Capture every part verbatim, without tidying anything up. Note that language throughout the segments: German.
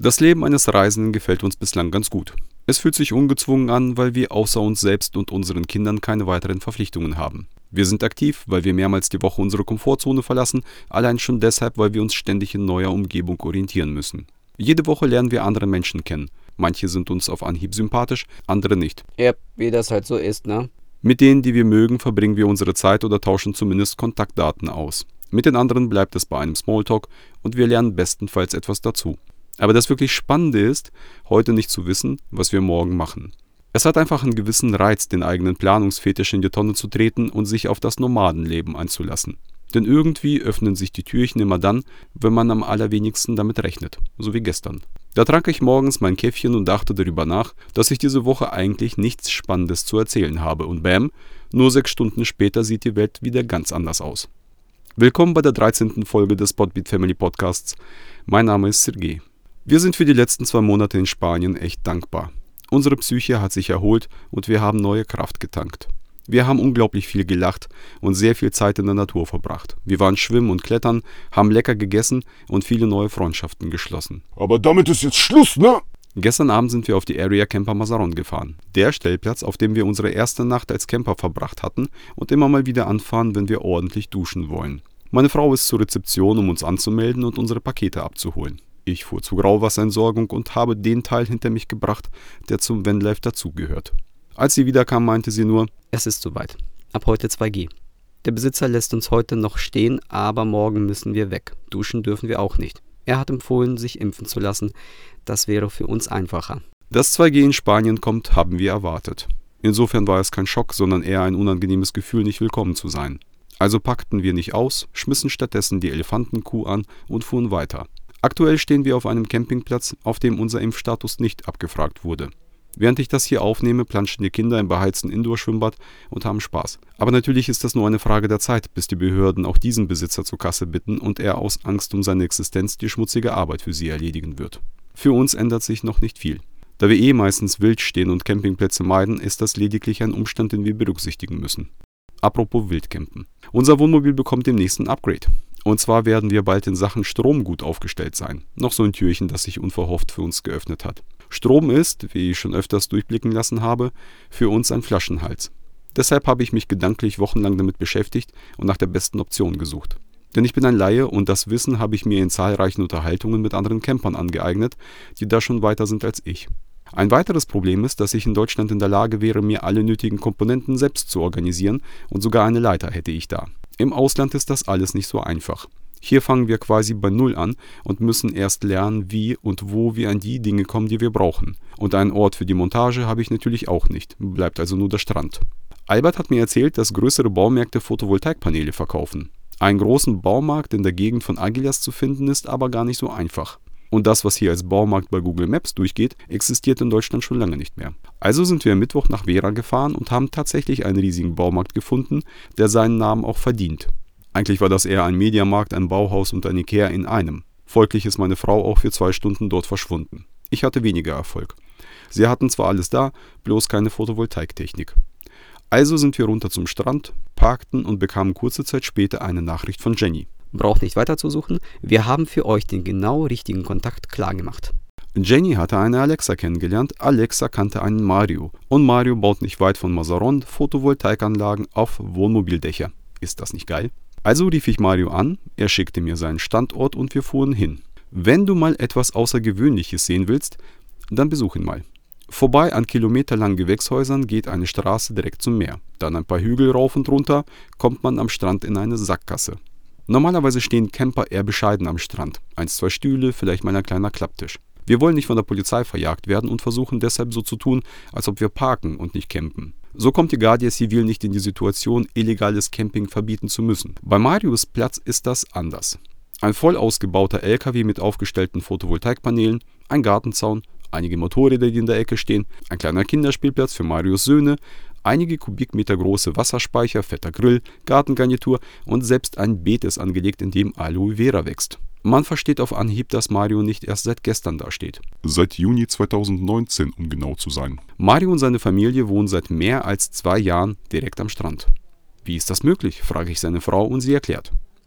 Das Leben eines Reisenden gefällt uns bislang ganz gut. Es fühlt sich ungezwungen an, weil wir außer uns selbst und unseren Kindern keine weiteren Verpflichtungen haben. Wir sind aktiv, weil wir mehrmals die Woche unsere Komfortzone verlassen, allein schon deshalb, weil wir uns ständig in neuer Umgebung orientieren müssen. Jede Woche lernen wir andere Menschen kennen. Manche sind uns auf Anhieb sympathisch, andere nicht. Ja, wie das halt so ist, ne? Mit denen, die wir mögen, verbringen wir unsere Zeit oder tauschen zumindest Kontaktdaten aus. Mit den anderen bleibt es bei einem Smalltalk und wir lernen bestenfalls etwas dazu. Aber das wirklich Spannende ist, heute nicht zu wissen, was wir morgen machen. Es hat einfach einen gewissen Reiz, den eigenen Planungsfetisch in die Tonne zu treten und sich auf das Nomadenleben einzulassen. Denn irgendwie öffnen sich die Türchen immer dann, wenn man am allerwenigsten damit rechnet, so wie gestern. Da trank ich morgens mein Käffchen und dachte darüber nach, dass ich diese Woche eigentlich nichts Spannendes zu erzählen habe und bam, nur sechs Stunden später sieht die Welt wieder ganz anders aus. Willkommen bei der dreizehnten Folge des Podbean Family Podcasts. Mein Name ist Sergej. Wir sind für die letzten zwei Monate in Spanien echt dankbar. Unsere Psyche hat sich erholt und wir haben neue Kraft getankt. Wir haben unglaublich viel gelacht und sehr viel Zeit in der Natur verbracht. Wir waren schwimmen und klettern, haben lecker gegessen und viele neue Freundschaften geschlossen. Aber damit ist jetzt Schluss, ne? Gestern Abend sind wir auf die Area Camper Mazaron gefahren. Der Stellplatz, auf dem wir unsere erste Nacht als Camper verbracht hatten und immer mal wieder anfahren, wenn wir ordentlich duschen wollen. Meine Frau ist zur Rezeption, um uns anzumelden und unsere Pakete abzuholen. Ich fuhr zur Grauwasserentsorgung und habe den Teil hinter mich gebracht, der zum Vanlife dazugehört. Als sie wiederkam, meinte sie nur: Es ist soweit. Ab heute zwei G. Der Besitzer lässt uns heute noch stehen, aber morgen müssen wir weg. Duschen dürfen wir auch nicht. Er hat empfohlen, sich impfen zu lassen. Das wäre für uns einfacher. Dass zwei G in Spanien kommt, haben wir erwartet. Insofern war es kein Schock, sondern eher ein unangenehmes Gefühl, nicht willkommen zu sein. Also packten wir nicht aus, schmissen stattdessen die Elefantenkuh an und fuhren weiter. Aktuell stehen wir auf einem Campingplatz, auf dem unser Impfstatus nicht abgefragt wurde. Während ich das hier aufnehme, planschen die Kinder im beheizten Indoor-Schwimmbad und haben Spaß. Aber natürlich ist das nur eine Frage der Zeit, bis die Behörden auch diesen Besitzer zur Kasse bitten und er aus Angst um seine Existenz die schmutzige Arbeit für sie erledigen wird. Für uns ändert sich noch nicht viel. Da wir eh meistens wild stehen und Campingplätze meiden, ist das lediglich ein Umstand, den wir berücksichtigen müssen. Apropos Wildcampen. Unser Wohnmobil bekommt demnächst ein Upgrade. Und zwar werden wir bald in Sachen Strom gut aufgestellt sein. Noch so ein Türchen, das sich unverhofft für uns geöffnet hat. Strom ist, wie ich schon öfters durchblicken lassen habe, für uns ein Flaschenhals. Deshalb habe ich mich gedanklich wochenlang damit beschäftigt und nach der besten Option gesucht. Denn ich bin ein Laie und das Wissen habe ich mir in zahlreichen Unterhaltungen mit anderen Campern angeeignet, die da schon weiter sind als ich. Ein weiteres Problem ist, dass ich in Deutschland in der Lage wäre, mir alle nötigen Komponenten selbst zu organisieren und sogar eine Leiter hätte ich da. Im Ausland ist das alles nicht so einfach. Hier fangen wir quasi bei Null an und müssen erst lernen, wie und wo wir an die Dinge kommen, die wir brauchen. Und einen Ort für die Montage habe ich natürlich auch nicht, bleibt also nur der Strand. Albert hat mir erzählt, dass größere Baumärkte Photovoltaikpaneele verkaufen. Einen großen Baumarkt in der Gegend von Águilas zu finden, ist aber gar nicht so einfach. Und das, was hier als Baumarkt bei Google Maps durchgeht, existiert in Deutschland schon lange nicht mehr. Also sind wir am Mittwoch nach Vera gefahren und haben tatsächlich einen riesigen Baumarkt gefunden, der seinen Namen auch verdient. Eigentlich war das eher ein Mediamarkt, ein Bauhaus und ein Ikea in einem. Folglich ist meine Frau auch für zwei Stunden dort verschwunden. Ich hatte weniger Erfolg. Sie hatten zwar alles da, bloß keine Photovoltaiktechnik. Also sind wir runter zum Strand, parkten und bekamen kurze Zeit später eine Nachricht von Jenny. Braucht nicht weiter zu suchen, wir haben für euch den genau richtigen Kontakt klargemacht. Jenny hatte eine Alexa kennengelernt, Alexa kannte einen Mario und Mario baut nicht weit von Mazaron Photovoltaikanlagen auf Wohnmobildächer. Ist das nicht geil? Also rief ich Mario an, er schickte mir seinen Standort und wir fuhren hin. Wenn du mal etwas Außergewöhnliches sehen willst, dann besuch ihn mal. Vorbei an kilometerlangen Gewächshäusern geht eine Straße direkt zum Meer. Dann ein paar Hügel rauf und runter, kommt man am Strand in eine Sackgasse. Normalerweise stehen Camper eher bescheiden am Strand. Eins, zwei Stühle, vielleicht mal ein kleiner Klapptisch. Wir wollen nicht von der Polizei verjagt werden und versuchen deshalb so zu tun, als ob wir parken und nicht campen. So kommt die Guardia Civil nicht in die Situation, illegales Camping verbieten zu müssen. Bei Marius Platz ist das anders. Ein voll ausgebauter L K W mit aufgestellten Photovoltaikpanelen, ein Gartenzaun, einige Motorräder, die in der Ecke stehen, ein kleiner Kinderspielplatz für Marius Söhne, einige Kubikmeter große Wasserspeicher, fetter Grill, Gartengarnitur und selbst ein Beet ist angelegt, in dem Aloe Vera wächst. Man versteht auf Anhieb, dass Mario nicht erst seit gestern da steht. Seit Juni zweitausendneunzehn, um genau zu sein. Mario und seine Familie wohnen seit mehr als zwei Jahren direkt am Strand. Wie ist das möglich, frage ich seine Frau und sie erklärt.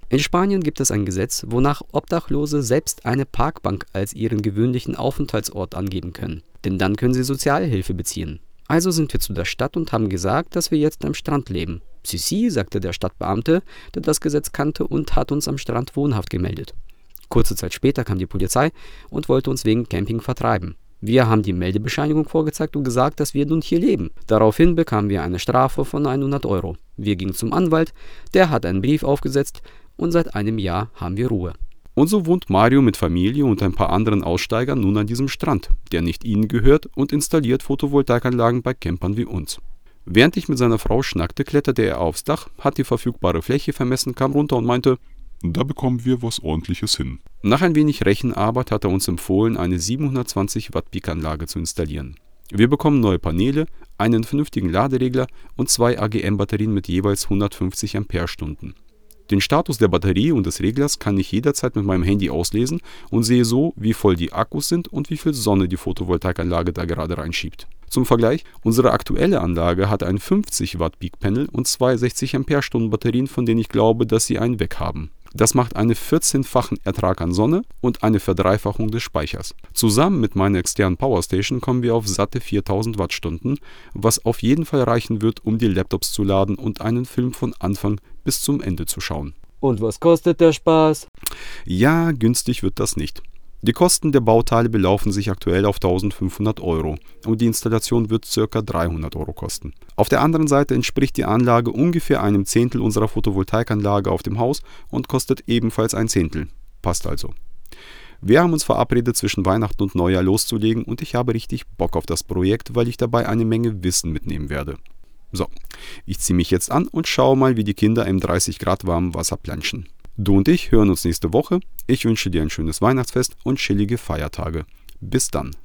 In Spanien gibt es ein Gesetz, wonach Obdachlose selbst eine Parkbank als ihren gewöhnlichen Aufenthaltsort angeben können. Denn dann können sie Sozialhilfe beziehen. Also sind wir zu der Stadt und haben gesagt, dass wir jetzt am Strand leben. Si, si, sagte der Stadtbeamte, der das Gesetz kannte und hat uns am Strand wohnhaft gemeldet. Kurze Zeit später kam die Polizei und wollte uns wegen Camping vertreiben. Wir haben die Meldebescheinigung vorgezeigt und gesagt, dass wir nun hier leben. Daraufhin bekamen wir eine Strafe von hundert Euro. Wir gingen zum Anwalt, der hat einen Brief aufgesetzt und seit einem Jahr haben wir Ruhe. Und so wohnt Mario mit Familie und ein paar anderen Aussteigern nun an diesem Strand, der nicht ihnen gehört, und installiert Photovoltaikanlagen bei Campern wie uns. Während ich mit seiner Frau schnackte, kletterte er aufs Dach, hat die verfügbare Fläche vermessen, kam runter und meinte: Da bekommen wir was Ordentliches hin. Nach ein wenig Rechenarbeit hat er uns empfohlen, eine siebenhundertzwanzig Watt Peak-Anlage zu installieren. Wir bekommen neue Paneele, einen vernünftigen Laderegler und zwei A G M-Batterien mit jeweils hundertfünfzig Ampere-Stunden. Den Status der Batterie und des Reglers kann ich jederzeit mit meinem Handy auslesen und sehe so, wie voll die Akkus sind und wie viel Sonne die Photovoltaikanlage da gerade reinschiebt. Zum Vergleich, unsere aktuelle Anlage hat ein fünfzig Watt Peak-Panel und zwei sechzig Ampere-Stunden Batterien, von denen ich glaube, dass sie einen weg haben. Das macht einen vierzehnfachen Ertrag an Sonne und eine Verdreifachung des Speichers. Zusammen mit meiner externen Powerstation kommen wir auf satte viertausend Wattstunden, was auf jeden Fall reichen wird, um die Laptops zu laden und einen Film von Anfang bis zum Ende zu schauen. Und was kostet der Spaß? Ja, günstig wird das nicht. Die Kosten der Bauteile belaufen sich aktuell auf eintausendfünfhundert Euro und die Installation wird ca. dreihundert Euro kosten. Auf der anderen Seite entspricht die Anlage ungefähr einem Zehntel unserer Photovoltaikanlage auf dem Haus und kostet ebenfalls ein Zehntel. Passt also. Wir haben uns verabredet, zwischen Weihnachten und Neujahr loszulegen und ich habe richtig Bock auf das Projekt, weil ich dabei eine Menge Wissen mitnehmen werde. So, ich ziehe mich jetzt an und schaue mal, wie die Kinder im dreißig Grad warmen Wasser planschen. Du und ich hören uns nächste Woche. Ich wünsche dir ein schönes Weihnachtsfest und chillige Feiertage. Bis dann.